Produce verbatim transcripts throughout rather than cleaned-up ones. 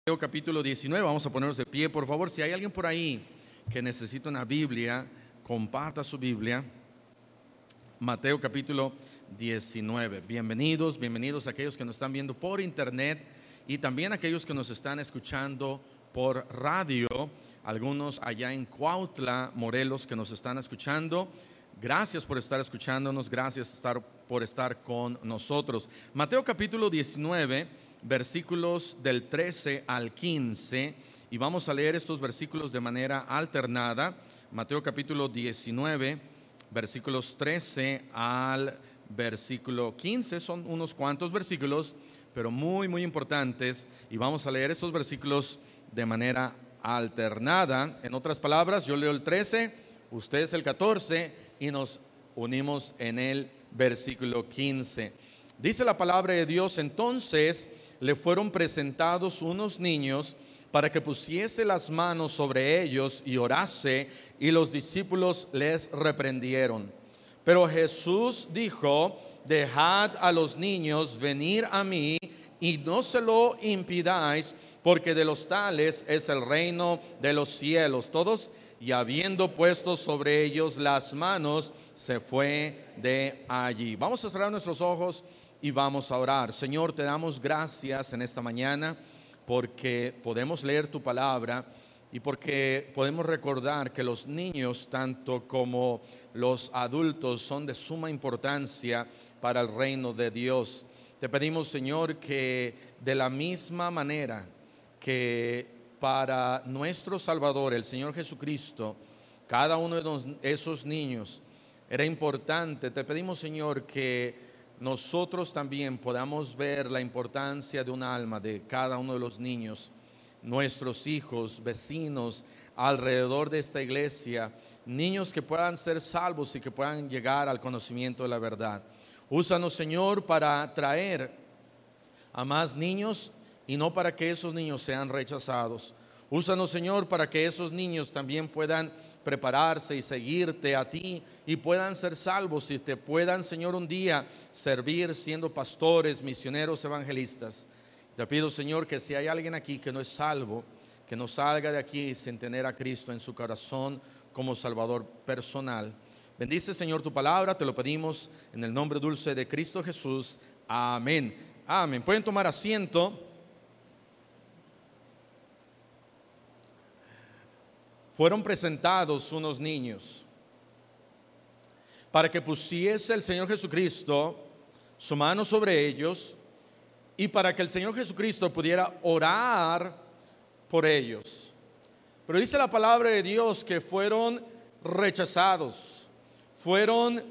Mateo capítulo diecinueve, vamos a ponernos de pie, por favor. Si hay alguien por ahí que necesita una Biblia, comparta su Biblia. Mateo capítulo diecinueve. Bienvenidos, bienvenidos a aquellos que nos están viendo por internet y también a aquellos que nos están escuchando por radio. Algunos allá en Cuautla, Morelos, que nos están escuchando. Gracias por estar escuchándonos, gracias estar, por estar con nosotros. Mateo capítulo diecinueve, versículos del trece al quince, y vamos a leer estos versículos de manera alternada. Mateo capítulo diecinueve, versículos trece al versículo quince, son unos cuantos versículos, pero muy muy importantes, y vamos a leer estos versículos de manera alternada. En otras palabras, yo leo el trece, usted es el catorce y nos unimos en el versículo quince. Dice la palabra de Dios: entonces le fueron presentados unos niños para que pusiese las manos sobre ellos y orase, y los discípulos les reprendieron. Pero Jesús dijo: dejad a los niños venir a mí y no se lo impidáis, porque de los tales es el reino de los cielos. Todos, y habiendo puesto sobre ellos las manos, se fue de allí. Vamos a cerrar nuestros ojos y vamos a orar. Señor, te damos gracias en esta mañana porque podemos leer tu palabra y porque podemos recordar que los niños, tanto como los adultos, son de suma importancia para el reino de Dios. Te pedimos, Señor, que de la misma manera que para nuestro Salvador, el Señor Jesucristo, cada uno de esos niños era importante, te pedimos, Señor, que nosotros también podamos ver la importancia de un alma de cada uno de los niños, nuestros hijos, vecinos, alrededor de esta iglesia, niños que puedan ser salvos y que puedan llegar al conocimiento de la verdad. Úsanos, Señor, para traer a más niños y no para que esos niños sean rechazados. Úsanos, Señor, para que esos niños también puedan prepararse y seguirte a ti y puedan ser salvos y te puedan, Señor, un día servir siendo pastores, misioneros, evangelistas. Te pido, Señor, que si hay alguien aquí que no es salvo, que no salga de aquí sin tener a Cristo en su corazón como Salvador personal. Bendice, Señor, tu palabra, te lo pedimos en el nombre dulce de Cristo Jesús. Amén. Amén. Pueden tomar asiento. Fueron presentados unos niños para que pusiese el Señor Jesucristo su mano sobre ellos y para que el Señor Jesucristo pudiera orar por ellos. Pero dice la palabra de Dios que fueron rechazados, fueron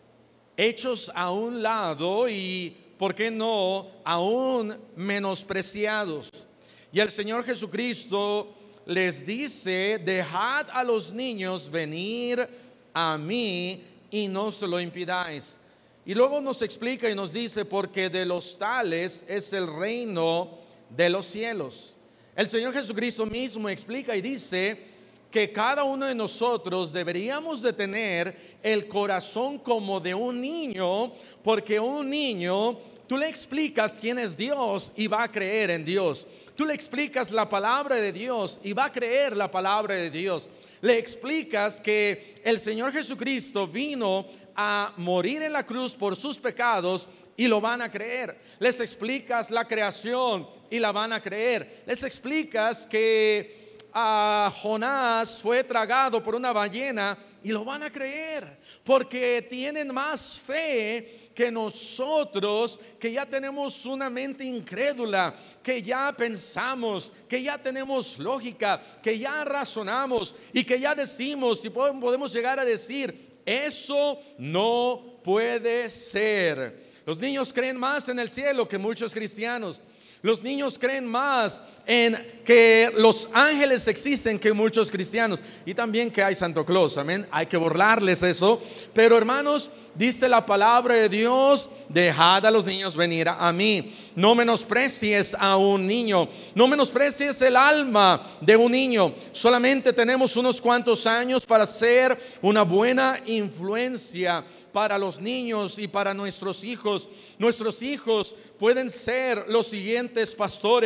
hechos a un lado y, ¿por qué no?, aún menospreciados. Y el Señor Jesucristo les dice: dejad a los niños venir a mí y no se lo impidáis. Y luego nos explica y nos dice: porque de los tales es el reino de los cielos. El Señor Jesucristo mismo explica y dice que cada uno de nosotros deberíamos de tener el corazón como de un niño, porque un niño, tú le explicas quién es Dios y va a creer en Dios. Tú le explicas la palabra de Dios y va a creer la palabra de Dios. Le explicas que el Señor Jesucristo vino a morir en la cruz por sus pecados y lo van a creer. Les explicas la creación y la van a creer. Les explicas que a Jonás fue tragado por una ballena y lo van a creer, porque tienen más fe que nosotros, que ya tenemos una mente incrédula, que ya pensamos, que ya tenemos lógica, que ya razonamos y que ya decimos y podemos llegar a decir: eso no puede ser. Los niños creen más en el cielo que muchos cristianos. Los niños creen más en que los ángeles existen que muchos cristianos, y también que hay Santo Claus, amén. Hay que borrarles eso. Pero, hermanos, dice la palabra de Dios: dejad a los niños venir a mí. No menosprecies a un niño, no menosprecies el alma de un niño. Solamente tenemos unos cuantos años para ser una buena influencia para los niños y para nuestros hijos. Nuestros hijos pueden ser los siguientes pastores.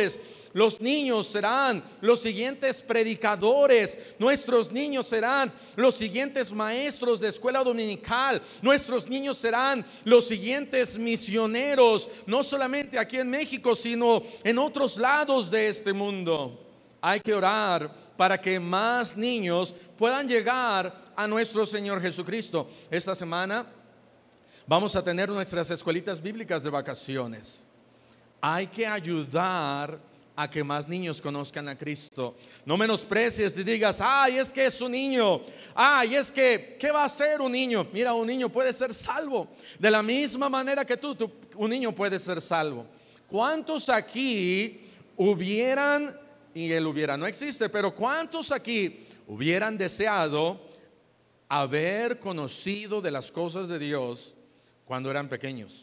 Los niños serán los siguientes predicadores. Nuestros niños serán los siguientes maestros de escuela dominical. Nuestros niños serán los siguientes misioneros, no solamente aquí en México, sino en otros lados de este mundo. Hay que orar para que más niños puedan llegar a nuestro Señor Jesucristo. Esta semana vamos a tener nuestras escuelitas bíblicas de vacaciones. Hay que ayudar a que más niños conozcan a Cristo. No menosprecies y digas, ay, es que es un niño. Ay, es que, ¿qué va a hacer un niño? Mira, un niño puede ser salvo. De la misma manera que tú, tú un niño puede ser salvo. ¿Cuántos aquí hubieran, y el hubiera no existe, pero cuántos aquí hubieran deseado haber conocido de las cosas de Dios cuando eran pequeños?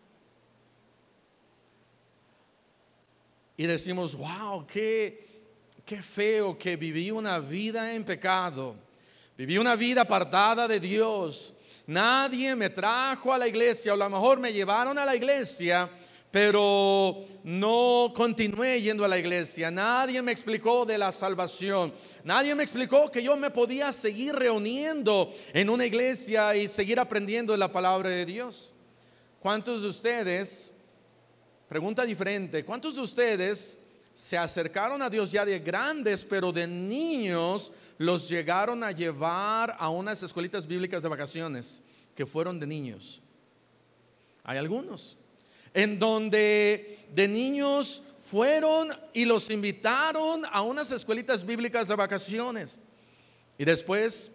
Y decimos, wow, qué, qué feo que viví una vida en pecado. Viví una vida apartada de Dios. Nadie me trajo a la iglesia, o a lo mejor me llevaron a la iglesia, pero no continué yendo a la iglesia. Nadie me explicó de la salvación. Nadie me explicó que yo me podía seguir reuniendo en una iglesia y seguir aprendiendo de la palabra de Dios. ¿Cuántos de ustedes, pregunta diferente, cuántos de ustedes se acercaron a Dios ya de grandes, pero de niños los llegaron a llevar a unas escuelitas bíblicas de vacaciones que fueron de niños? Hay algunos en donde de niños fueron y los invitaron a unas escuelitas bíblicas de vacaciones y después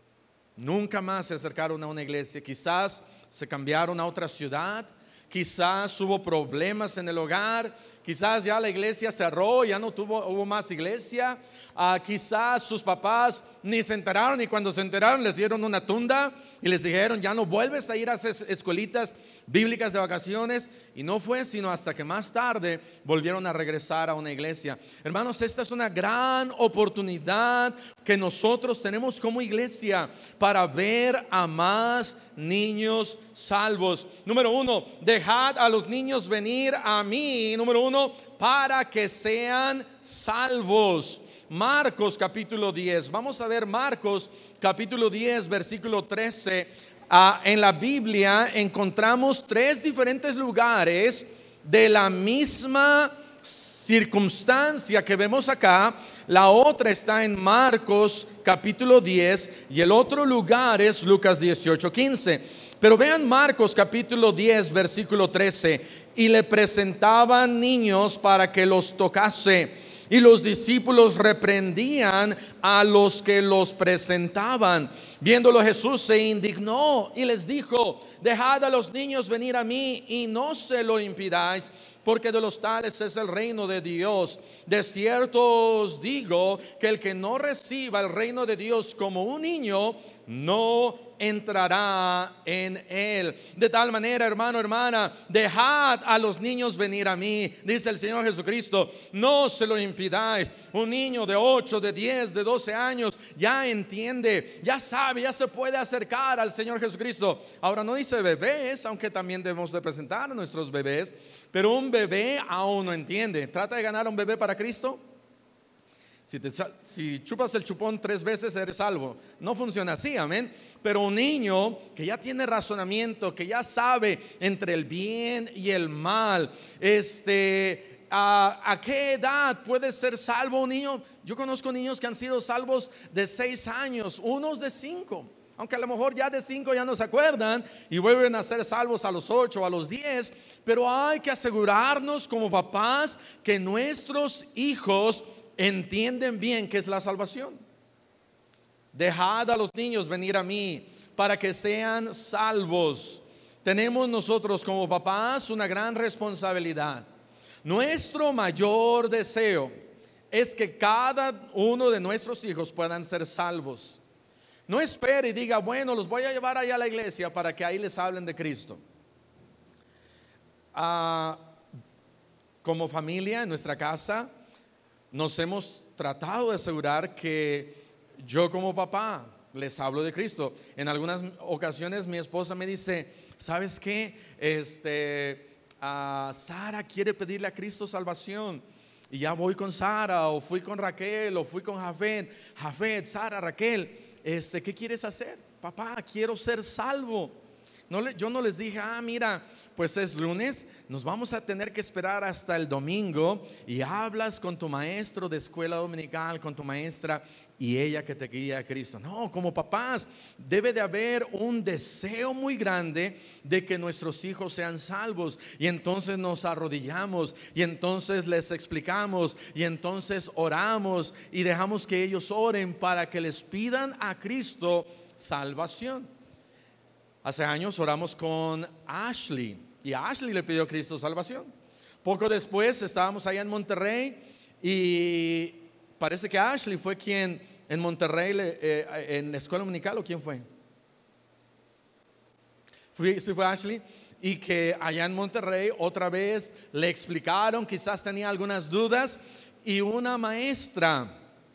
nunca más se acercaron a una iglesia. Quizás se cambiaron a otra ciudad, quizás hubo problemas en el hogar, quizás ya la iglesia cerró, ya no tuvo, hubo más iglesia. Uh, quizás sus papás ni se enteraron, y cuando se enteraron les dieron una tunda y les dijeron, ya no vuelves a ir a esas escuelitas bíblicas de vacaciones. Y no fue sino hasta que más tarde volvieron a regresar a una iglesia. Hermanos, esta es una gran oportunidad que nosotros tenemos como iglesia para ver a más niños salvos. Número uno, dejad a los niños venir a mí. Número uno, para que sean salvos. Marcos capítulo diez. Vamos a ver Marcos capítulo diez, versículo trece. Ah, en la Biblia encontramos tres diferentes lugares de la misma circunstancia que vemos acá. La otra está en Marcos capítulo diez y el otro lugar es Lucas dieciocho, quince. Pero vean Marcos capítulo diez, versículo trece. Y le presentaban niños para que los tocase. Y los discípulos reprendían a los que los presentaban. Viéndolo Jesús se indignó y les dijo, dejad a los niños venir a mí y no se lo impidáis, porque de los tales es el reino de Dios. De cierto os digo que el que no reciba el reino de Dios como un niño, no entrará en él. De tal manera, hermano, hermana, dejad a los niños venir a mí, dice el Señor Jesucristo, no se lo impidáis. Un niño de ocho, de diez, de doce años ya entiende, ya sabe, ya se puede acercar al Señor Jesucristo. Ahora no dice bebés, aunque también debemos de presentar a nuestros bebés, pero un bebé aún no entiende. Trata de ganar a un bebé para Cristo. Si, te, si chupas el chupón tres veces eres salvo. No funciona así, amén. Pero un niño que ya tiene razonamiento, que ya sabe entre el bien y el mal, este, ¿a, a qué edad puede ser salvo un niño? Yo conozco niños que han sido salvos de seis años, unos de cinco. Aunque a lo mejor ya de cinco ya no se acuerdan y vuelven a ser salvos a los ocho, a los diez. Pero hay que asegurarnos como papás que nuestros hijos entienden bien qué es la salvación. Dejad a los niños venir a mí para que sean salvos. Tenemos nosotros como papás una gran responsabilidad. Nuestro mayor deseo es que cada uno de nuestros hijos puedan ser salvos. No espere y diga, bueno, los voy a llevar allá a la iglesia para que ahí les hablen de Cristo. Ah, como familia en nuestra casa nos hemos tratado de asegurar que yo como papá les hablo de Cristo. En algunas ocasiones mi esposa me dice, ¿sabes qué? Este, uh, Sara quiere pedirle a Cristo salvación. y ya voy con Sara, o fui con Raquel, o fui con Jafet. Jafet, Sara, Raquel, este, ¿qué quieres hacer? Papá, quiero ser salvo. No le, yo no les dije, ah, mira, pues es lunes, nos vamos a tener que esperar hasta el domingo y hablas con tu maestro de escuela dominical, con tu maestra, y ella que te guía a Cristo. No, como papás debe de haber un deseo muy grande de que nuestros hijos sean salvos, y entonces nos arrodillamos, y entonces les explicamos, y entonces oramos y dejamos que ellos oren para que les pidan a Cristo salvación. Hace años oramos con Ashley, y a Ashley le pidió a Cristo salvación. Poco después estábamos allá en Monterrey, y parece que Ashley fue quien en Monterrey, eh, en la escuela dominical, ¿o quién fue? Fue, sí fue Ashley, y que allá en Monterrey otra vez le explicaron, quizás tenía algunas dudas, y una maestra,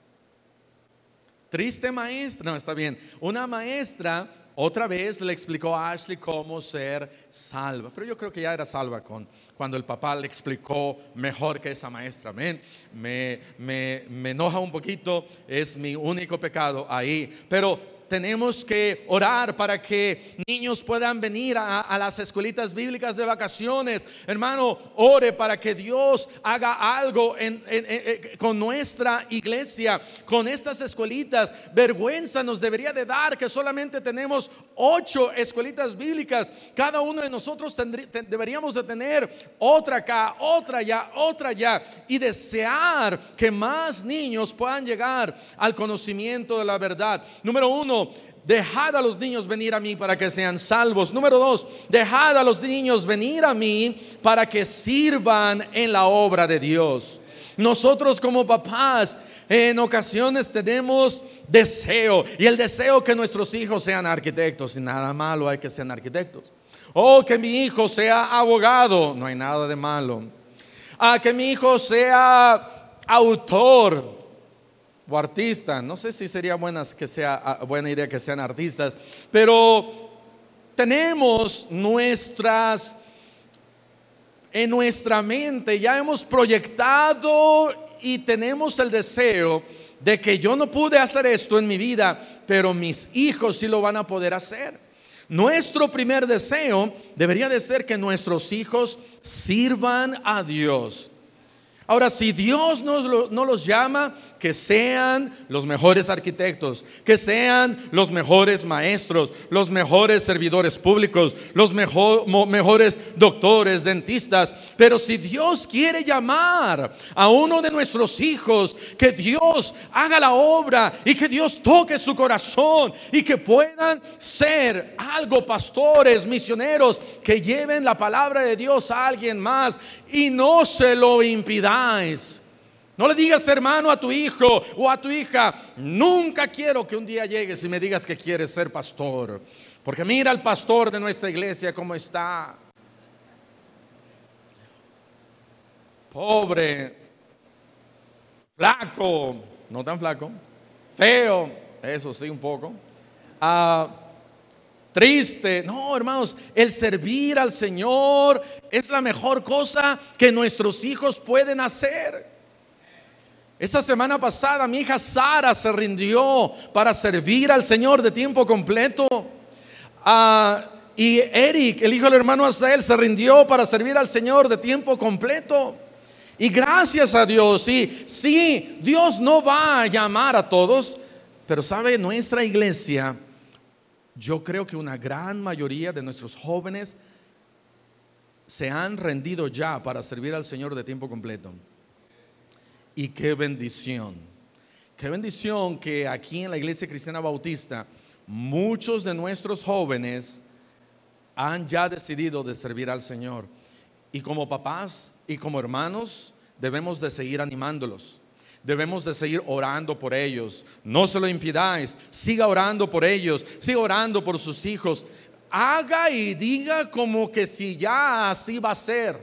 triste maestra, no, está bien, una maestra otra vez le explicó a Ashley cómo ser salva. Pero yo creo que ya era salva con, cuando el papá le explicó mejor que esa maestra. Amén. Me, me, me enoja un poquito, es mi único pecado ahí. Pero tenemos que orar para que niños puedan venir a, a las escuelitas bíblicas de vacaciones. Hermano, ore para que Dios haga algo en, en, en, con nuestra iglesia, con estas escuelitas. Vergüenza nos debería de dar que solamente tenemos ocho escuelitas bíblicas. Cada uno de nosotros tendrí, te, deberíamos de tener otra acá, otra allá, otra allá, y desear que más niños puedan llegar al conocimiento de la verdad. Número uno, dejad a los niños venir a mí para que sean salvos. Número dos, dejad a los niños venir a mí para que sirvan en la obra de Dios. Nosotros como papás en ocasiones tenemos deseo, y el deseo que nuestros hijos sean arquitectos, y nada malo hay que sean arquitectos. O que mi hijo sea abogado, no hay nada de malo. A que mi hijo sea autor o artista, no sé si sería buenas que sea, buena idea que sean artistas, pero tenemos nuestras, en nuestra mente ya hemos proyectado y tenemos el deseo de que yo no pude hacer esto en mi vida, pero mis hijos sí lo van a poder hacer. Nuestro primer deseo debería de ser que nuestros hijos sirvan a Dios. Ahora, si Dios nos, no los llama, que sean los mejores arquitectos, que sean los mejores maestros, los mejores servidores públicos, los mejor, mo, mejores doctores, dentistas. Pero si Dios quiere llamar a uno de nuestros hijos, que Dios haga la obra y que Dios toque su corazón y que puedan ser algo, pastores, misioneros, que lleven la palabra de Dios a alguien más, y no se lo impidáis. No le digas, hermano, a tu hijo o a tu hija: nunca quiero que un día llegues y me digas que quieres ser pastor, porque mira al pastor de nuestra iglesia cómo está, pobre, flaco, no tan flaco, feo, eso sí, un poco, ah, triste. No, hermanos, el servir al Señor es la mejor cosa que nuestros hijos pueden hacer. Esta semana pasada mi hija Sara se rindió para servir al Señor de tiempo completo. Uh, y Eric, el hijo del hermano Asael, se rindió para servir al Señor de tiempo completo. Y gracias a Dios, sí, sí, Dios no va a llamar a todos, pero sabe, nuestra iglesia, yo creo que una gran mayoría de nuestros jóvenes se han rendido ya para servir al Señor de tiempo completo. Y qué bendición, qué bendición que aquí en la Iglesia Cristiana Bautista muchos de nuestros jóvenes han ya decidido de servir al Señor. Y como papás y como hermanos debemos de seguir animándolos. Debemos de seguir orando por ellos. No se lo impidáis. Siga orando por ellos. Siga orando por sus hijos. Haga y diga como que si ya así va a ser.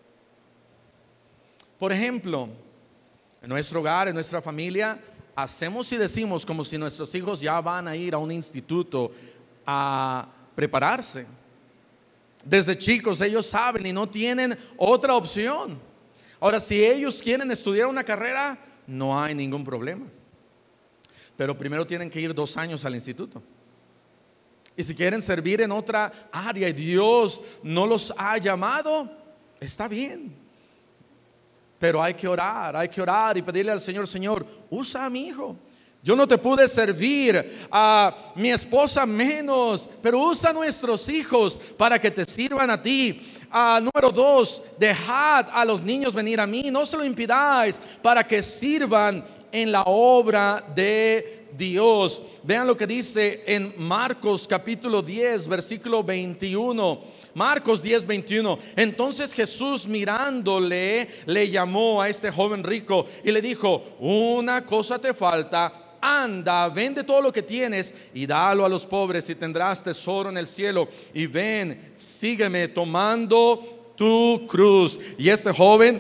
Por ejemplo, en nuestro hogar, en nuestra familia, hacemos y decimos como si nuestros hijos ya van a ir a un instituto a prepararse. Desde chicos ellos saben y no tienen otra opción. Ahora, si ellos quieren estudiar una carrera, no hay ningún problema. Pero primero tienen que ir dos años al instituto. Y si quieren servir en otra área y Dios no los ha llamado, está bien. Pero hay que orar, hay que orar y pedirle al Señor: Señor, usa a mi hijo. Yo no te pude servir, a mi esposa menos, pero usa a nuestros hijos para que te sirvan a ti. Uh, número dos, dejad a los niños venir a mí, no se lo impidáis, para que sirvan en la obra de Dios. Vean lo que dice en Marcos capítulo diez, versículo veintiuno. Marcos diez, veintiuno. Entonces Jesús, mirándole, le llamó a este joven rico y le dijo: una cosa te falta. Anda, vende todo lo que tienes y dalo a los pobres, y tendrás tesoro en el cielo. Y ven, sígueme tomando tu cruz. Y este joven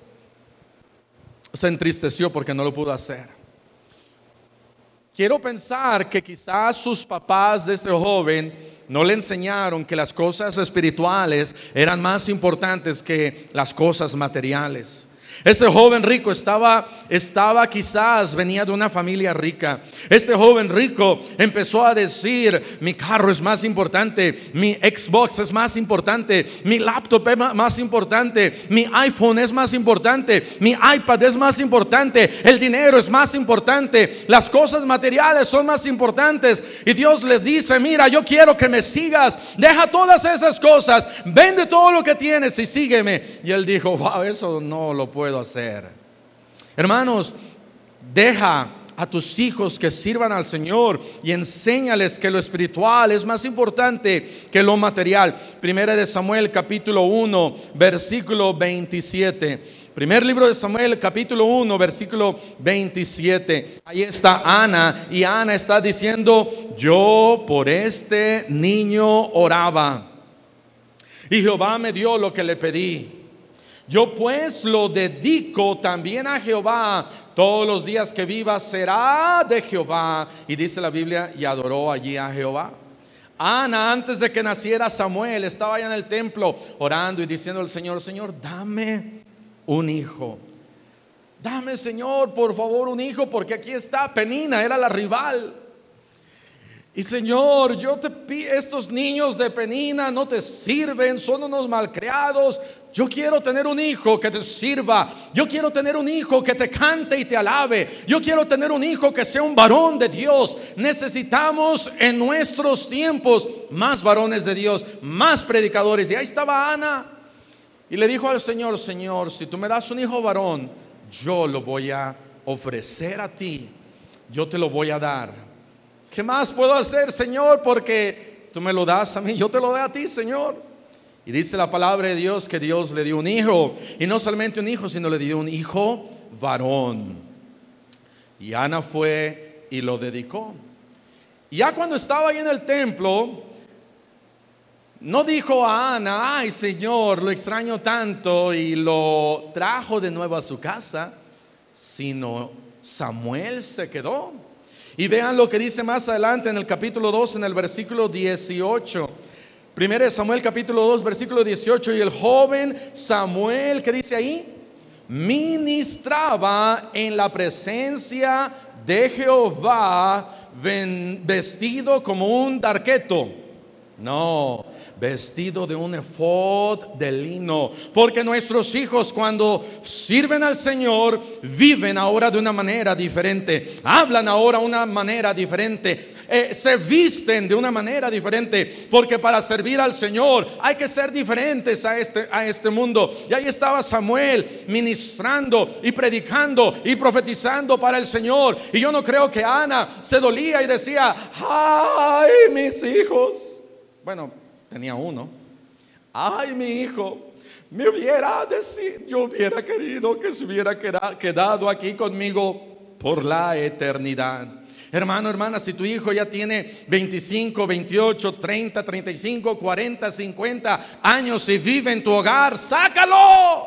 se entristeció porque no lo pudo hacer. Quiero pensar que quizás sus papás de este joven no le enseñaron que las cosas espirituales eran más importantes que las cosas materiales. Este joven rico estaba, estaba quizás venía de una familia rica. Este joven rico empezó a decir: mi carro es más importante, mi Xbox es más importante, mi laptop es más importante, mi iPhone es más importante, mi iPad es más importante, el dinero es más importante, las cosas materiales son más importantes. Y Dios le dice: mira, yo quiero que me sigas, deja todas esas cosas, vende todo lo que tienes y sígueme. Y él dijo: wow, eso no lo puedo hacer. Hermanos, deja a tus hijos que sirvan al Señor y enséñales que lo espiritual es más importante que lo material. Primera de Samuel capítulo uno, versículo veintisiete. Primer libro de Samuel capítulo uno, versículo veintisiete. Ahí está Ana, y Ana está diciendo: yo por este niño oraba y Jehová me dio lo que le pedí. Yo pues lo dedico también a Jehová. Todos los días que viva será de Jehová. Y dice la Biblia: y adoró allí a Jehová. Ana, antes de que naciera Samuel, estaba allá en el templo orando y diciendo al Señor: Señor, dame un hijo. Dame, Señor, por favor, un hijo, porque aquí está Penina, era la rival. Y Señor, yo te pido, estos niños de Penina no te sirven, son unos malcriados. Yo quiero tener un hijo que te sirva. Yo quiero tener un hijo que te cante y te alabe. Yo quiero tener un hijo que sea un varón de Dios. Necesitamos en nuestros tiempos más varones de Dios, más predicadores. Y ahí estaba Ana, y le dijo al Señor: Señor, si tú me das un hijo varón, yo lo voy a ofrecer a ti. Yo te lo voy a dar. ¿Qué más puedo hacer, Señor? Porque tú me lo das a mí, yo te lo doy a ti, Señor. Y dice la palabra de Dios que Dios le dio un hijo. Y no solamente un hijo, sino le dio un hijo varón. Y Ana fue y lo dedicó. Y ya cuando estaba ahí en el templo, no dijo a Ana: ay, Señor, lo extraño tanto, y lo trajo de nuevo a su casa. Sino Samuel se quedó. Y vean lo que dice más adelante en el capítulo dos, en el versículo dieciocho. Primera de Samuel capítulo dos, versículo dieciocho. Y el joven Samuel, ¿qué dice ahí? Ministraba en la presencia de Jehová, vestido como un darqueto. No, vestido de un efod de lino. Porque nuestros hijos, cuando sirven al Señor, viven ahora de una manera diferente, hablan ahora de una manera diferente, eh, se visten de una manera diferente. Porque para servir al Señor hay que ser diferentes a este, a este mundo. Y ahí estaba Samuel ministrando y predicando y profetizando para el Señor. Y yo no creo que Ana se dolía y decía: ay, mis hijos. Bueno, tenía uno. Ay, mi hijo, me hubiera decir, yo hubiera querido que se hubiera quedado aquí conmigo por la eternidad. Hermano, hermana, si tu hijo ya tiene veinticinco, veintiocho, treinta, treinta y cinco, cuarenta, cincuenta años y vive en tu hogar, sácalo.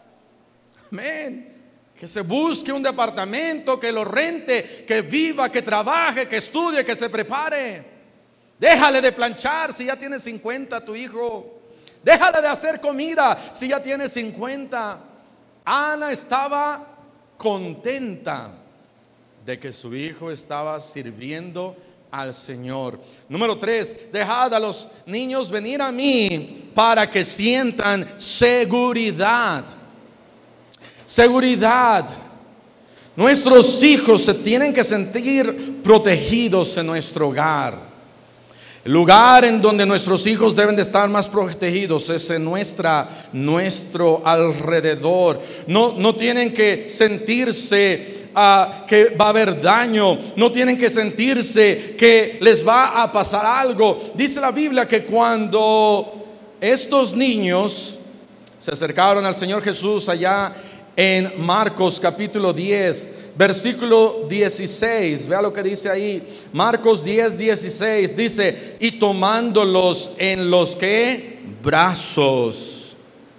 Amén. Que se busque un departamento, que lo rente, que viva, que trabaje, que estudie, que se prepare. Déjale de planchar si ya tiene cincuenta tu hijo. Déjale de hacer comida si ya tiene cincuenta. Ana estaba contenta de que su hijo estaba sirviendo al Señor. Número tres, dejad a los niños venir a mí para que sientan seguridad. Seguridad. Nuestros hijos se tienen que sentir protegidos en nuestro hogar. El lugar en donde nuestros hijos deben de estar más protegidos es en nuestra, nuestro alrededor. No, no tienen que sentirse uh, que va a haber daño. No tienen que sentirse que les va a pasar algo. Dice la Biblia que cuando estos niños se acercaron al Señor Jesús allá en Marcos capítulo diez, versículo dieciséis, vea lo que dice ahí. Marcos diez, dieciséis dice: y tomándolos en los que brazos,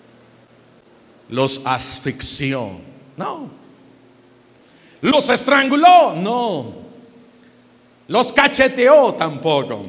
los asfixió. No. Los estranguló. No. Los cacheteó tampoco.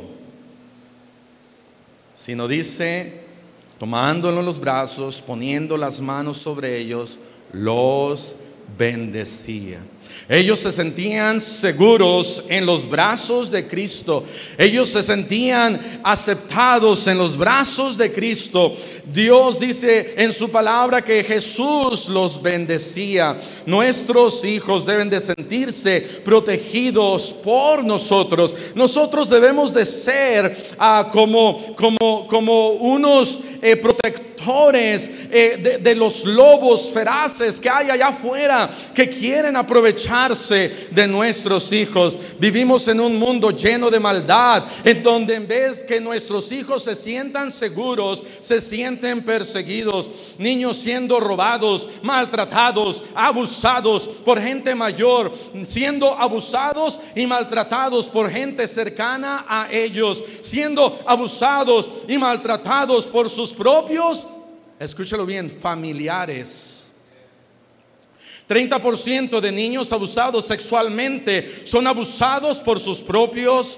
Sino dice, tomándolos en los brazos, poniendo las manos sobre ellos, los bendecía. Ellos se sentían seguros en los brazos de Cristo. Ellos se sentían aceptados en los brazos de Cristo. Dios dice en su palabra que Jesús los bendecía. Nuestros hijos deben de sentirse protegidos por nosotros. Nosotros debemos de ser uh, como, como, como unos eh, protectores Eh, de, de los lobos feraces que hay allá afuera, que quieren aprovecharse de nuestros hijos. Vivimos en un mundo lleno de maldad, en donde en vez que nuestros hijos se sientan seguros, se sienten perseguidos. Niños siendo robados, maltratados, abusados por gente mayor, siendo abusados y maltratados por gente cercana a ellos, siendo abusados y maltratados por sus propios, escúchalo bien, familiares. treinta por ciento de niños abusados sexualmente son abusados por sus propios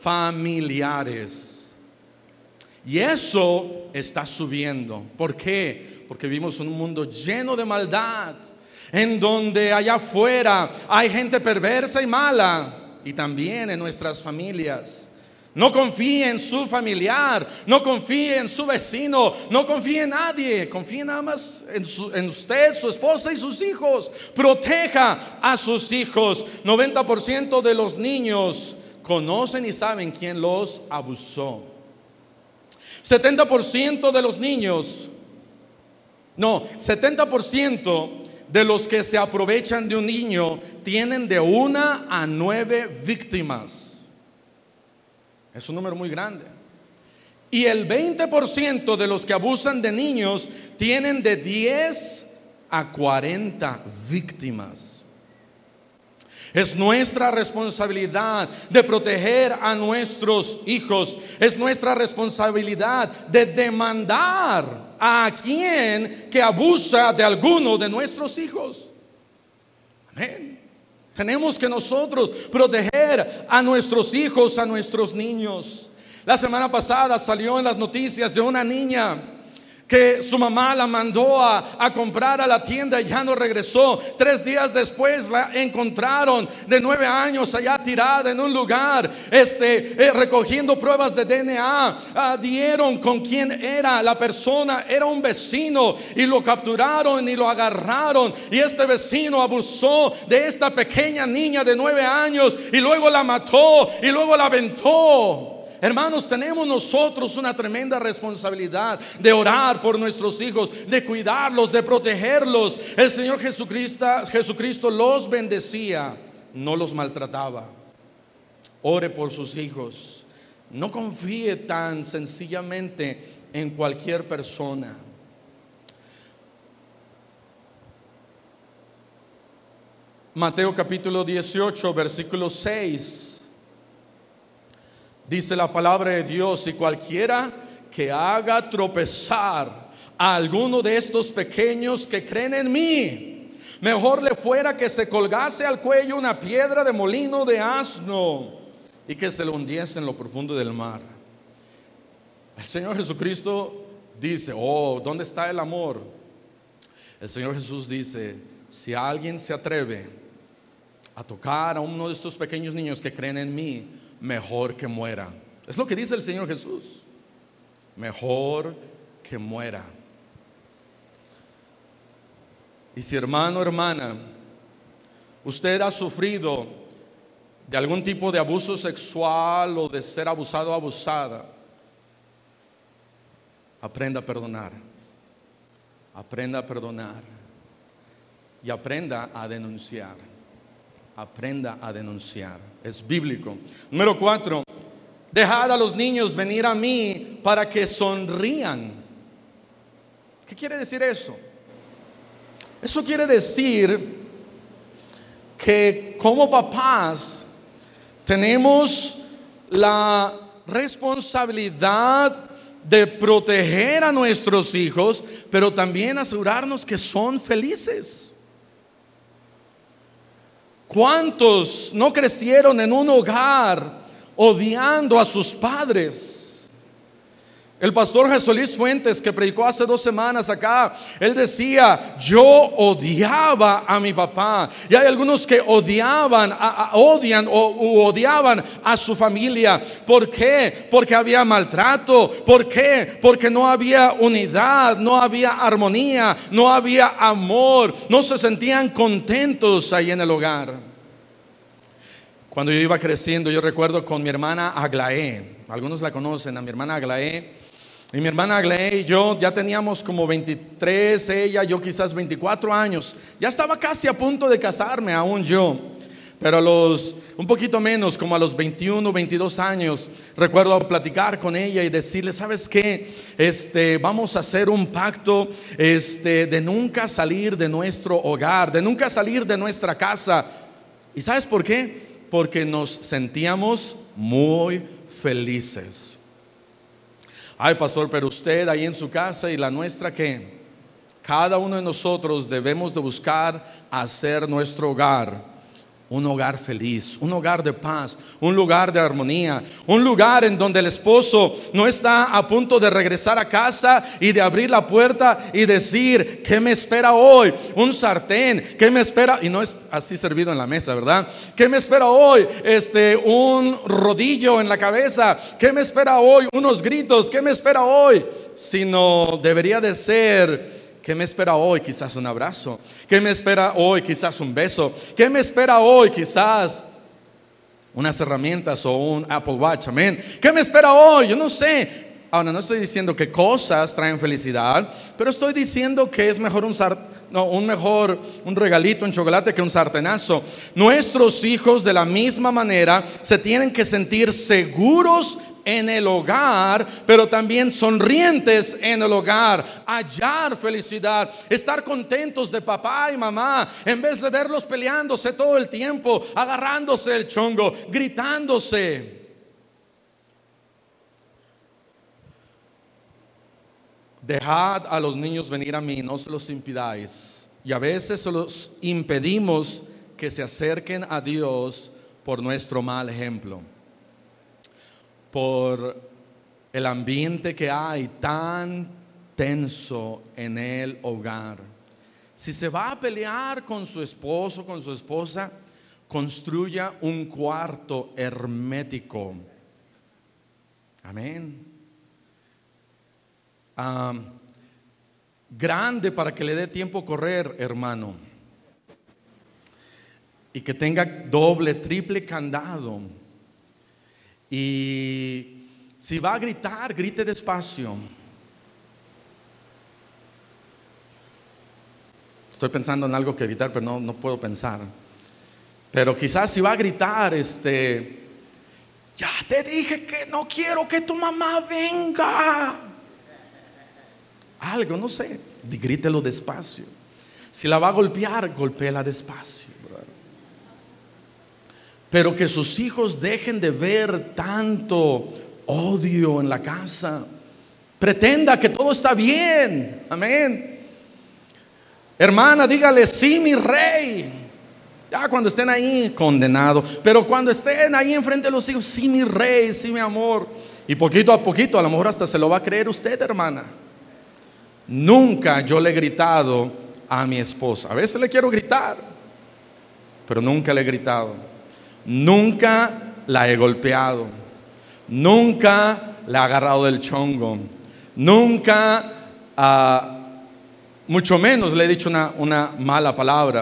familiares. Y eso está subiendo. ¿Por qué? Porque vivimos en un mundo lleno de maldad, en donde allá afuera hay gente perversa y mala, y también en nuestras familias. No confíe en su familiar, no confíe en su vecino, no confíe en nadie. Confíe nada más en, su, en usted, su esposa y sus hijos. Proteja a sus hijos. noventa por ciento de los niños conocen y saben quién los abusó. setenta por ciento de los niños, no, setenta por ciento de los que se aprovechan de un niño tienen de una a nueve víctimas. Es un número muy grande. Y el veinte por ciento de los que abusan de niños tienen de diez a cuarenta víctimas. Es nuestra responsabilidad de proteger a nuestros hijos. Es nuestra responsabilidad de demandar a quien que abusa de alguno de nuestros hijos. Amén. Tenemos que nosotros proteger a nuestros hijos, a nuestros niños. La semana pasada salió en las noticias de una niña que su mamá la mandó a, a comprar a la tienda y ya no regresó. Tres días después la encontraron de nueve años allá tirada en un lugar, este, eh, recogiendo pruebas de D N A. Ah, dieron con quién era la persona, era un vecino, y lo capturaron y lo agarraron. Y este vecino abusó de esta pequeña niña de nueve años y luego la mató y luego la aventó. Hermanos, tenemos nosotros una tremenda responsabilidad de orar por nuestros hijos, de cuidarlos, de protegerlos. El Señor Jesucristo, Jesucristo los bendecía, no los maltrataba. Ore por sus hijos. No confíe tan sencillamente en cualquier persona. Mateo capítulo dieciocho, versículo seis. Dice la palabra de Dios: y cualquiera que haga tropezar a alguno de estos pequeños que creen en mí, mejor le fuera que se colgase al cuello una piedra de molino de asno y que se lo hundiese en lo profundo del mar. El Señor Jesucristo dice: oh, ¿dónde está el amor? El Señor Jesús dice: si alguien se atreve a tocar a uno de estos pequeños niños que creen en mí, mejor que muera. Es lo que dice el Señor Jesús. Mejor que muera. Y si, hermano, hermana, usted ha sufrido de algún tipo de abuso sexual o de ser abusado o abusada, aprenda a perdonar. Aprenda a perdonar. Y aprenda a denunciar. Aprenda a denunciar. Es bíblico. Número cuatro. Dejad a los niños venir a mí para que sonrían. ¿Qué quiere decir eso? Eso quiere decir que como papás tenemos la responsabilidad de proteger a nuestros hijos, pero también asegurarnos que son felices. ¿Cuántos no crecieron en un hogar odiando a sus padres? El pastor Jesús Luis Fuentes, que predicó hace dos semanas acá, él decía: yo odiaba a mi papá. Y hay algunos que odiaban, a, a, odian o u odiaban a su familia. ¿Por qué? Porque había maltrato. ¿Por qué? Porque no había unidad, no había armonía, no había amor, no se sentían contentos ahí en el hogar. Cuando yo iba creciendo, yo recuerdo con mi hermana Aglaé. Algunos la conocen, a mi hermana Aglaé. Y mi hermana Aglaé y yo ya teníamos como veintitrés, ella, yo quizás veinticuatro años. Ya estaba casi a punto de casarme, aún yo. Pero a los, un poquito menos, como a los veintiuno, veintidós años, recuerdo platicar con ella y decirle: ¿sabes qué? Este, vamos a hacer un pacto este, de nunca salir de nuestro hogar, de nunca salir de nuestra casa. ¿Y sabes por qué? Porque nos sentíamos muy felices. Ay, pastor, pero usted ahí en su casa y la nuestra, ¿qué? Cada uno de nosotros debemos de buscar hacer nuestro hogar un hogar feliz, un hogar de paz, un lugar de armonía, un lugar en donde el esposo no está a punto de regresar a casa y de abrir la puerta y decir: ¿qué me espera hoy? Un sartén, ¿qué me espera? Y no es así servido en la mesa, ¿verdad? ¿Qué me espera hoy? Este, un rodillo en la cabeza. ¿Qué me espera hoy? Unos gritos. ¿Qué me espera hoy? Sino debería de ser: ¿qué me espera hoy? Quizás un abrazo. ¿Qué me espera hoy? Quizás un beso. ¿Qué me espera hoy? Quizás unas herramientas o un Apple Watch. Amén. ¿Qué me espera hoy? Yo no sé. Ahora, no estoy diciendo que cosas traen felicidad, pero estoy diciendo que es mejor un sart- no, un mejor un regalito, un chocolate, que un sartenazo. Nuestros hijos, de la misma manera, se tienen que sentir seguros en el hogar, pero también sonrientes en el hogar, hallar felicidad, estar contentos de papá y mamá, en vez de verlos peleándose todo el tiempo, agarrándose el chongo, gritándose. Dejad a los niños venir a mí, no se los impidáis. Y a veces se los impedimos que se acerquen a Dios por nuestro mal ejemplo, por el ambiente que hay tan tenso en el hogar. Si se va a pelear con su esposo, con su esposa, construya un cuarto hermético. Amén. Um, grande, para que le dé tiempo a correr, hermano, y que tenga doble, triple candado. Y si va a gritar, grite despacio. Estoy pensando en algo que gritar, pero no, no puedo pensar. Pero quizás si va a gritar, este, ya te dije que no quiero que tu mamá venga. Algo, no sé, grítelo despacio. Si la va a golpear, golpéela despacio. Pero que sus hijos dejen de ver tanto odio en la casa. Pretenda que todo está bien. Amén. Hermana, dígale: sí, mi rey. Ya cuando estén ahí, condenado. Pero cuando estén ahí enfrente de los hijos: sí, mi rey, sí, mi amor. Y poquito a poquito, a lo mejor hasta se lo va a creer usted, hermana. Nunca yo le he gritado a mi esposa. A veces le quiero gritar, pero nunca le he gritado. Nunca la he golpeado. Nunca la he agarrado del chongo. Nunca, uh, mucho menos le he dicho una, una mala palabra.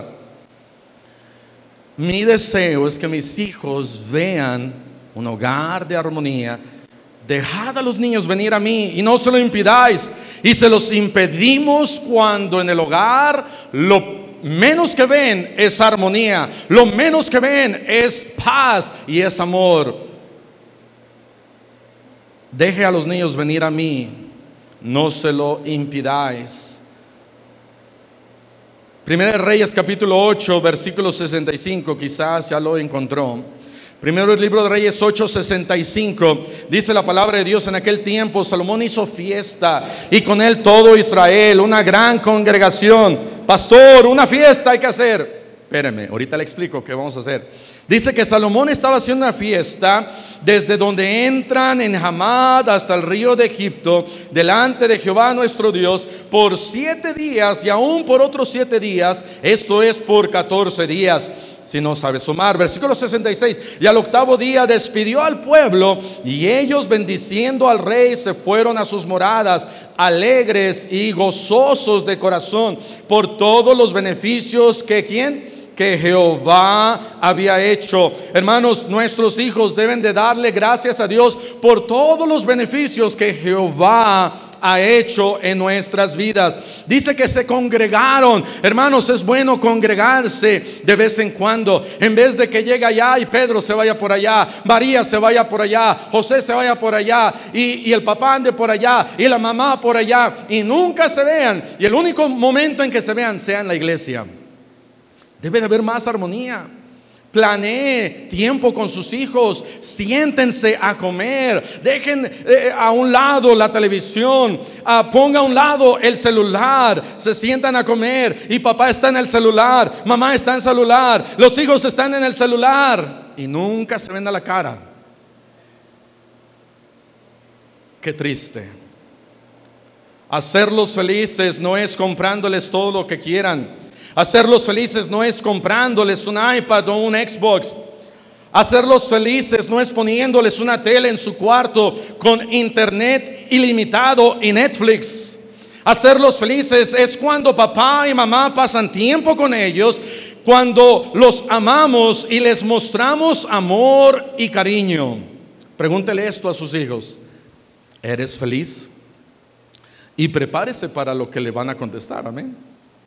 Mi deseo es que mis hijos vean un hogar de armonía. Dejad a los niños venir a mí y no se lo impidáis. Y se los impedimos cuando en el hogar lo menos que ven es armonía, lo menos que ven es paz y es amor. Deje a los niños venir a mí, no se lo impidáis. Primera de Reyes capítulo ocho versículo sesenta y cinco, quizás ya lo encontró. Primero el libro de Reyes ocho sesenta y cinco, dice la palabra de Dios: en aquel tiempo Salomón hizo fiesta y con él todo Israel, una gran congregación. Pastor, una fiesta hay que hacer. Espérenme, ahorita le explico qué vamos a hacer. Dice que Salomón estaba haciendo una fiesta desde donde entran en Hamad hasta el río de Egipto, delante de Jehová nuestro Dios, por siete días y aún por otros siete días, esto es por catorce días. Si no sabe sumar, versículo sesenta y seis, y al octavo día despidió al pueblo, y ellos, bendiciendo al rey, se fueron a sus moradas, alegres y gozosos de corazón, por todos los beneficios que ¿quién? Que Jehová había hecho. Hermanos, nuestros hijos deben de darle gracias a Dios por todos los beneficios que Jehová ha hecho en nuestras vidas. Dice que se congregaron. Hermanos, es bueno congregarse de vez en cuando. En vez de que llegue allá y Pedro se vaya por allá, María se vaya por allá, José se vaya por allá, y, y el papá ande por allá, y la mamá por allá, y nunca se vean, y el único momento en que se vean sea en la iglesia. Debe de haber más armonía. Planee tiempo con sus hijos. Siéntense a comer. Dejen eh, a un lado la televisión. Ah, ponga a un lado el celular. Se sientan a comer y papá está en el celular, mamá está en el celular, los hijos están en el celular y nunca se ven a la cara. Qué triste. Hacerlos felices no es comprándoles todo lo que quieran. Hacerlos felices no es comprándoles un iPad o un Xbox. Hacerlos felices no es poniéndoles una tele en su cuarto con internet ilimitado y Netflix. Hacerlos felices es cuando papá y mamá pasan tiempo con ellos, cuando los amamos y les mostramos amor y cariño. Pregúntele esto a sus hijos: ¿eres feliz? Y prepárese para lo que le van a contestar, amén.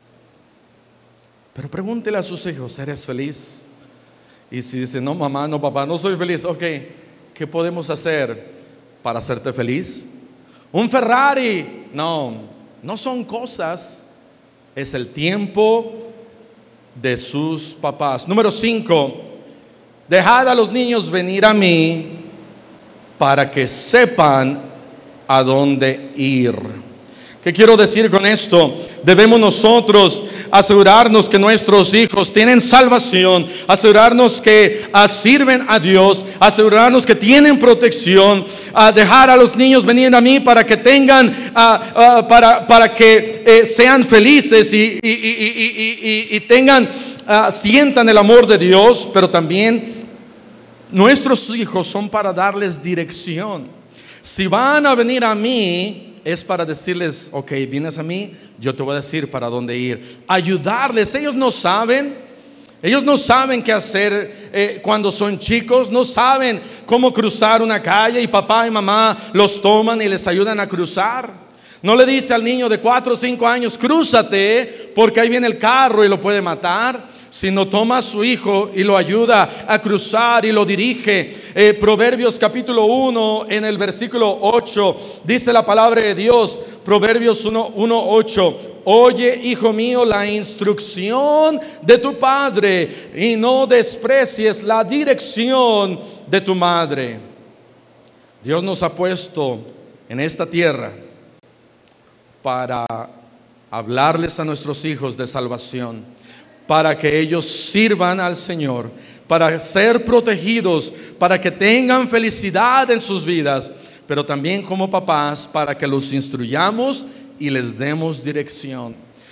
Pero pregúntele a sus hijos: ¿eres feliz? Y si dice: no mamá, no papá, no soy feliz. Ok, ¿qué podemos hacer para hacerte feliz? Un Ferrari. No, no son cosas. Es el tiempo de sus papás. Número cinco, dejad a los niños venir a mí para que sepan a dónde ir. ¿Qué quiero decir con esto? Debemos nosotros asegurarnos que nuestros hijos tienen salvación, asegurarnos que uh, sirven a Dios, asegurarnos que tienen protección, uh, dejar a los niños venir a mí para que tengan, uh, uh, para, para que eh, sean felices y, y, y, y, y, y tengan, uh, sientan el amor de Dios. Pero también nuestros hijos son para darles dirección. Si van a venir a mí, es para decirles: ok, vienes a mí, yo te voy a decir para dónde ir. Ayudarles. Ellos no saben, ellos no saben qué hacer eh, cuando son chicos. No saben cómo cruzar una calle y papá y mamá los toman y les ayudan a cruzar. No le dice al niño de cuatro o cinco años: crúzate porque ahí viene el carro y lo puede matar. Sino toma a su hijo y lo ayuda a cruzar y lo dirige. eh, Proverbios capítulo uno, en el versículo ocho, dice la palabra de Dios. Proverbios uno, ocho: oye, hijo mío, la instrucción de tu padre, y no desprecies la dirección de tu madre. Dios nos ha puesto en esta tierra para hablarles a nuestros hijos de salvación, para que ellos sirvan al Señor, para ser protegidos, para que tengan felicidad en sus vidas, pero también como papás para que los instruyamos y les demos dirección.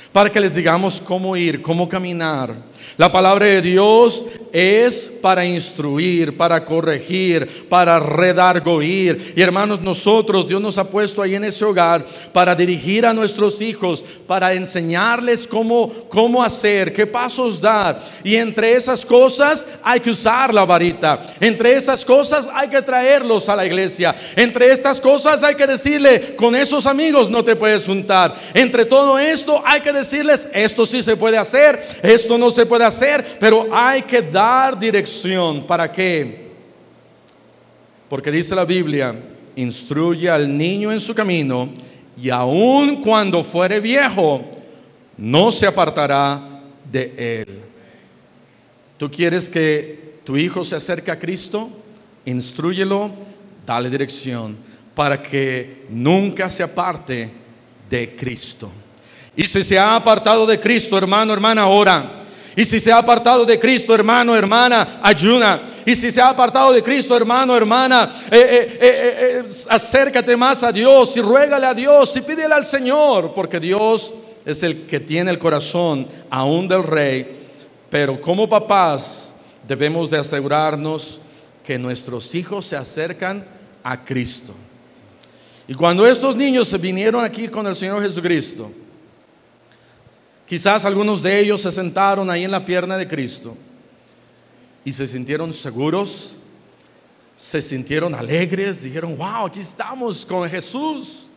para que les digamos cómo ir, cómo caminar. La palabra de Dios es para instruir, para corregir, para redarguir. Y hermanos, nosotros, Dios nos ha puesto ahí en ese hogar para dirigir a nuestros hijos, para enseñarles cómo, cómo hacer, qué pasos dar. Y entre esas cosas hay que usar la varita. Entre esas cosas hay que traerlos a la iglesia. Entre estas cosas hay que decirle, con esos amigos no te puedes juntar. Entre todo esto hay que decirles, esto sí se puede hacer, esto no se puede hacer, pero hay que dar dirección. ¿Para qué? Porque dice la Biblia, instruye al niño en su camino, y aun cuando fuere viejo, no se apartará de él. ¿Tú quieres que tu hijo se acerque a Cristo? Instrúyelo, dale dirección, para que nunca se aparte de Cristo. Y si se ha apartado de Cristo, hermano, hermana, ora. Y si se ha apartado de Cristo, hermano, hermana, ayuna. Y si se ha apartado de Cristo, hermano, hermana, eh, eh, eh, eh, acércate más a Dios y ruégale a Dios y pídele al Señor, porque Dios es el que tiene el corazón aún del rey. Pero como papás debemos de asegurarnos que nuestros hijos se acercan a Cristo. Y cuando estos niños se vinieron aquí con el Señor Jesucristo, quizás algunos de ellos se sentaron ahí en la pierna de Cristo y se sintieron seguros, se sintieron alegres, dijeron, wow, aquí estamos con Jesús.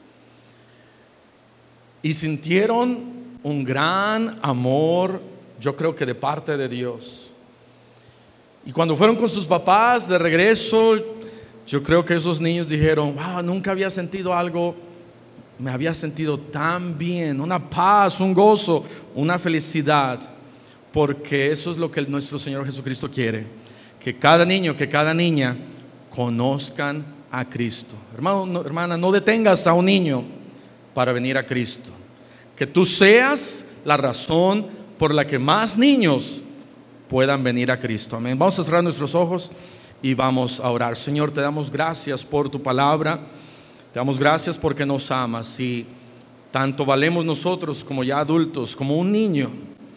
Y sintieron un gran amor, yo creo que de parte de Dios. Y cuando fueron con sus papás de regreso, yo creo que esos niños dijeron, wow, nunca había sentido algo, me había sentido tan bien, una paz, un gozo, una felicidad, porque eso es lo que nuestro Señor Jesucristo quiere, que cada niño, que cada niña conozcan a Cristo. Hermano, no, hermana, no detengas a un niño para venir a Cristo, que tú seas la razón por la que más niños puedan venir a Cristo. Amén. Vamos a cerrar nuestros ojos y vamos a orar. Señor, te damos gracias por tu palabra. Te damos gracias porque nos amas y tanto valemos nosotros como ya adultos, como un niño,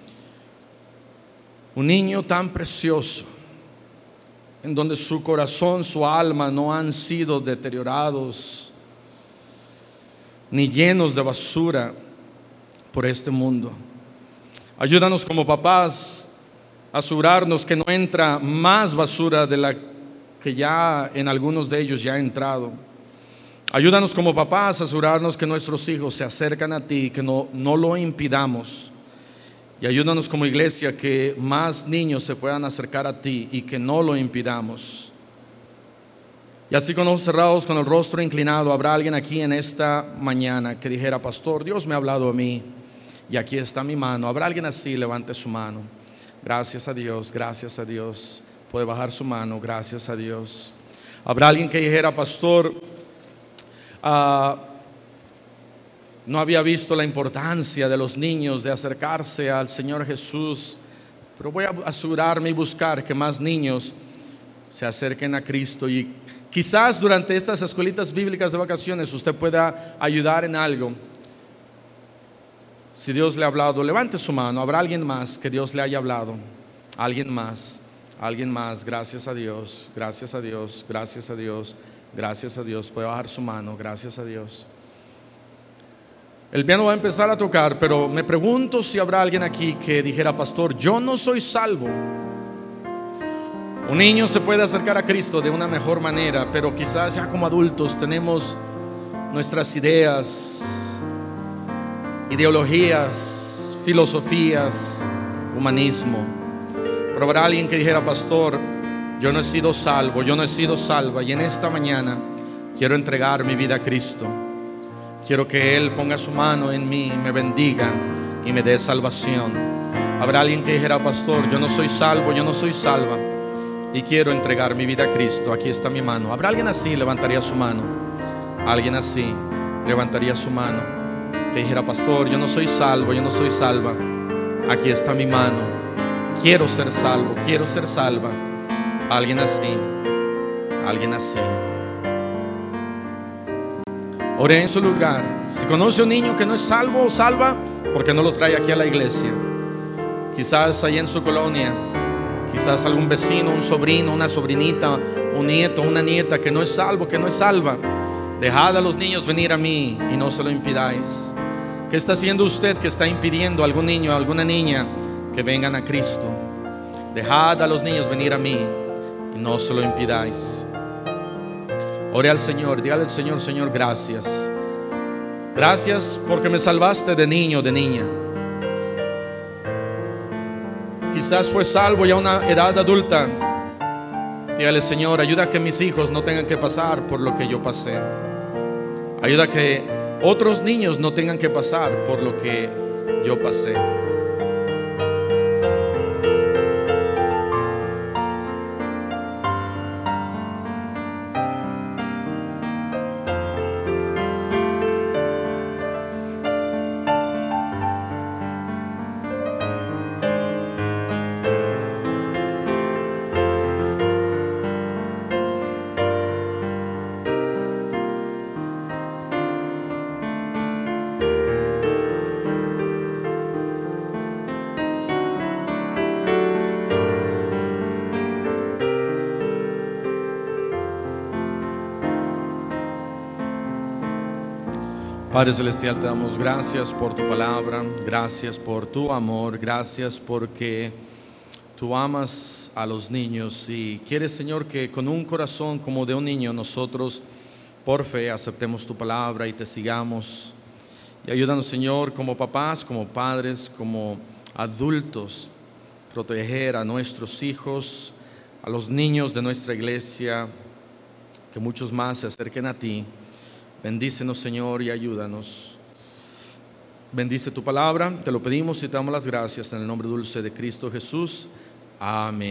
un niño tan precioso, en donde su corazón, su alma no han sido deteriorados ni llenos de basura por este mundo. Ayúdanos como papás a asegurarnos que no entra más basura de la que ya en algunos de ellos ya ha entrado. Ayúdanos como papás a asegurarnos que nuestros hijos se acercan a ti, que no, no lo impidamos. Y ayúdanos como iglesia que más niños se puedan acercar a ti y que no lo impidamos. Y así con ojos cerrados, con el rostro inclinado, habrá alguien aquí en esta mañana que dijera, pastor, Dios me ha hablado a mí y aquí está mi mano. Habrá alguien así, levante su mano. Gracias a Dios, gracias a Dios. Puede bajar su mano, gracias a Dios. Habrá alguien que dijera, pastor, Uh, no había visto la importancia de los niños de acercarse al Señor Jesús, pero voy a asegurarme y buscar que más niños se acerquen a Cristo. Y quizás durante estas escuelitas bíblicas de vacaciones usted pueda ayudar en algo. Si Dios le ha hablado, levante su mano. Habrá alguien más que Dios le haya hablado. Alguien más, alguien más. Gracias a Dios, gracias a Dios, gracias a Dios. Gracias a Dios, puede bajar su mano, gracias a Dios. El piano va a empezar a tocar, pero me pregunto si habrá alguien aquí que dijera, pastor, yo no soy salvo. Un niño se puede acercar a Cristo de una mejor manera, pero quizás ya como adultos tenemos nuestras ideas, ideologías, filosofías, humanismo. Pero habrá alguien que dijera, pastor, yo no he sido salvo, yo no he sido salva, y en esta mañana quiero entregar mi vida a Cristo. Quiero que Él ponga su mano en mí, me bendiga y me dé salvación. Habrá alguien que dijera, pastor, yo no soy salvo, yo no soy salva y quiero entregar mi vida a Cristo. Aquí está mi mano. Habrá alguien así, levantaría su mano. Alguien así levantaría su mano que dijera, pastor, yo no soy salvo, yo no soy salva. Aquí está mi mano. Quiero ser salvo, quiero ser salva. Alguien así, alguien así. Ore en su lugar. Si conoce a un niño que no es salvo o salva, ¿por qué no lo trae aquí a la iglesia? Quizás allá en su colonia, quizás algún vecino, un sobrino, una sobrinita, un nieto, una nieta que no es salvo, que no es salva. Dejad a los niños venir a mí y no se lo impidáis. ¿Qué está haciendo usted que está impidiendo a algún niño, a alguna niña que vengan a Cristo? Dejad a los niños venir a mí y no se lo impidáis. Ore al Señor, dígale al Señor: Señor, gracias. Gracias porque me salvaste de niño, de niña. Quizás fue salvo ya a una edad adulta. Dígale: Señor, ayuda a que mis hijos no tengan que pasar por lo que yo pasé. Ayuda a que otros niños no tengan que pasar por lo que yo pasé. Padre Celestial, te damos gracias por tu palabra, gracias por tu amor, gracias porque tú amas a los niños y quieres, Señor, que con un corazón como de un niño nosotros por fe aceptemos tu palabra y te sigamos. Y ayúdanos, Señor, como papás, como padres, como adultos, proteger a nuestros hijos, a los niños de nuestra iglesia, que muchos más se acerquen a ti. Bendícenos, Señor, y ayúdanos. Bendice tu palabra, te lo pedimos y te damos las gracias en el nombre dulce de Cristo Jesús. Amén.